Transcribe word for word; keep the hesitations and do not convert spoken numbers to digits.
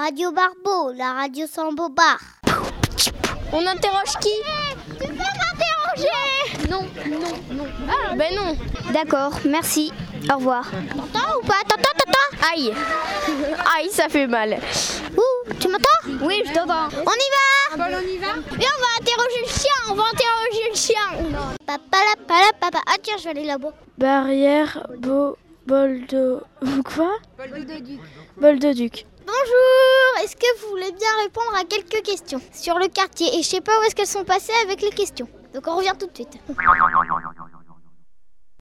Radio Barbeau, la radio sans bobard. On interroge qui? Tu peux m'interroger? Non, non, non. Ah, ben non. D'accord, merci. Au revoir. T'entends ou pas? T'entends, t'entends? Aïe. Aïe, ça fait mal. Ouh, tu m'entends? Oui, je t'entends. On y va? Paul, on y va? Et on va interroger le chien, on va interroger le chien. Papa la pala papa. Ah tiens, je vais aller là-bas. Barrière, beau, boldo... Quoi? Boldoduc. Boldoduc. Bonjour, est-ce que vous voulez bien répondre à quelques questions sur le quartier? Et je sais pas où est-ce qu'elles sont passées avec les questions. Donc on revient tout de suite.